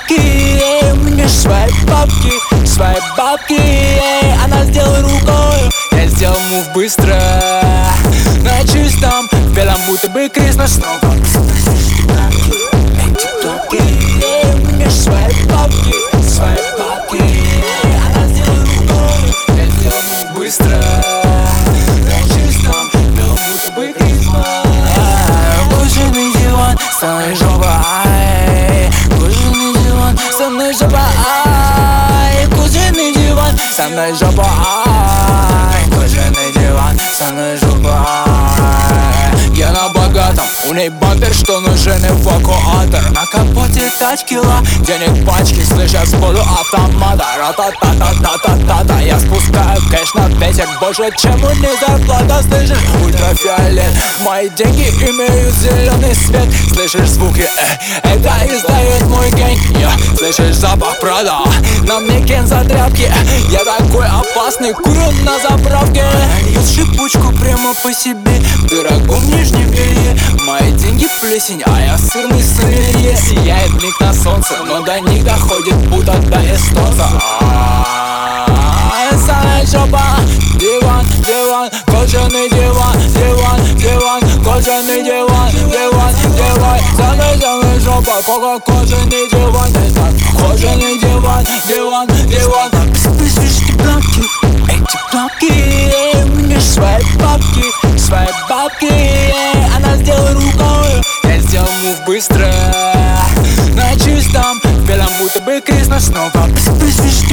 бабки, у меня свои бабки, она сделала рукой, я сделал мув быстро. На чистом, в белом, будто бы Крисмас снова. Эти бабки, у меня свои бабки, она сделала рукой, я сделал мув быстро. На чистом, в белом, будто бы Крисмас. Кожаный диван, со мной жопа, кожаный диван, со мной жопа, кожаный диван, со мной жопа, кожаный диван, со мной жопа. Я на богатом, у ней бампер, что нужен эвакуатор. На капоте тачки денег пачки, слышат с полуавтомата. Ра-та-та-та-та-та-та. Я спускаю кэш на песик, больше, чем у них зарплата. Слышишь, ультрафиолет, мои деньги имеют зеленый свет. Слышишь звуки, это издает мой гэнг. Слышишь запах Прада, на мне Кенза тряпки. Я такой опасный, курю на заправке. Нальют шипучку прямо по себе, дорогу в нижнем белье. Мои деньги плесень, а я сырный сомелье. Сияет миг на солнце, но до них доходит будто до эстонца. Самая жопа, диван, диван, кожаный диван, диван, диван, кожаный диван, диван, диван. Самая жопа, кожаный диван, кожаный диван, диван, диван. Слышишь, эти бабки, у меня свои бабки, она сделала рукой, я сделал мув быстро. На чистом, в белом, будто бы Крисмас снова. Слышишь,